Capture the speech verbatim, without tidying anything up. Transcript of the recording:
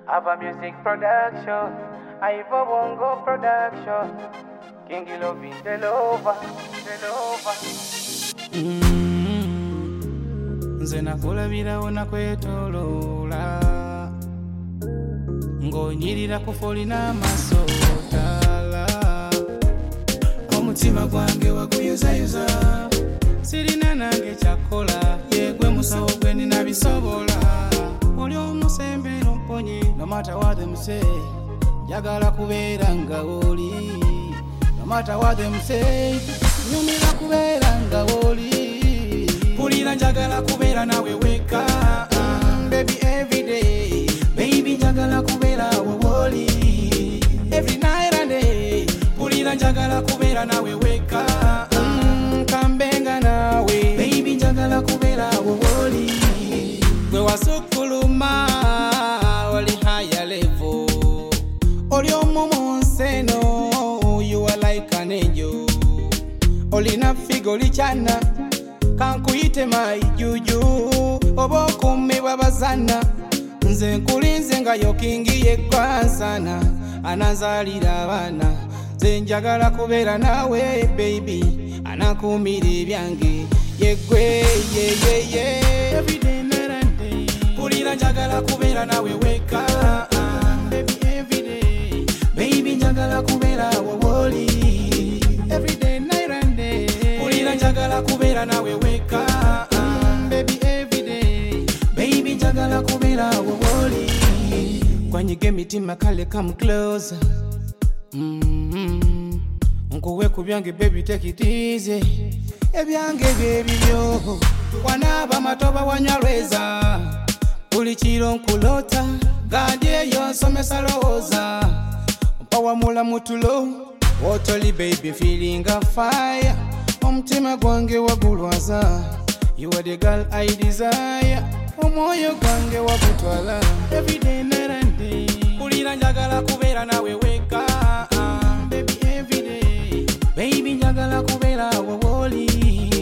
Ava Music Production, Ivo Bongo Production, King Lovin Delova, Delova. Nze nakulabira wona kwetoloola ng'onyirira ku foli n'amasootala omutima gwange waguyuzayuza sirina nange kyakola yegwe musawo gwe nina bisobola oli omusembe n'omponye no matter what them say njagala kubeera nga woli no matter what them say nyumira kubeera nga woli pulira njagala kubeera nawe weka uh, baby every day baby njagala kubeera woli every night and day pulira njagala kubeera nawe weka uh, kambenga nawe baby njagala kubeera woli gwe wasukuluma oli higher level oli omumuseno you are like an angel olina figo lichana kankuyite mayijuju oba okumibwa bazana nze nkulinze nga yokingi yekwansana anazalira abaana nze njagala kubeera nawe baby anakumira ebyange yegwe yeyeye everyday night and day pulira njagala kubeera nawe weka uh, baby everyday baby njagala kubeera woli everyday night and day pulira njagala kubeera nawe weka uh, baby everyday baby njagala kubeera woli kwanyige emitima kale come closer mm-hmm. nkuwe ku byange baby take it easy ebyange byebibyo wanaaba matoba wanyalweza buli kiro nkulota gandi eyo nsomesa lowooza mpawamula mutulo wotoli baby feeling a fire omutima gwange wagulwaza you are the girl I desire omwoyo gwange wagutwala everyday night and day pulira njagala kubeera nawe weka uh, baby everyday baby njagala kubeera woli